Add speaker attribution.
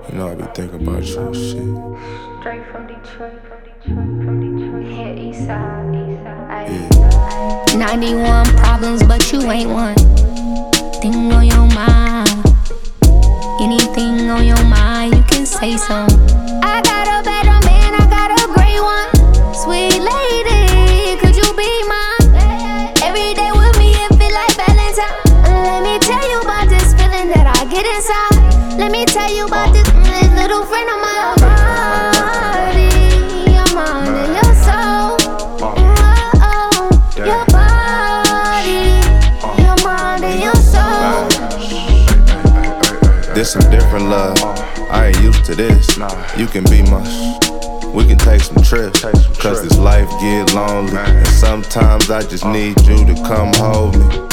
Speaker 1: You know I be thinking about you and shit.
Speaker 2: Straight from Detroit, here east side,
Speaker 1: Yeah.
Speaker 3: 91 problems, but you ain't one thing on your mind. Anything on your mind, you can say something. I got a better man, I got a great one. Sweet lady, could you be mine? Every day with me, it feel like Valentine. Let me tell you about this feeling that I get inside. Let me tell you about this little friend of mine. Your mind and your soul. Your body, your mind and your soul.
Speaker 1: This some different love. I ain't used to this. You can be my we can take some trips. Cause this life get lonely. And sometimes I just need you to come hold me.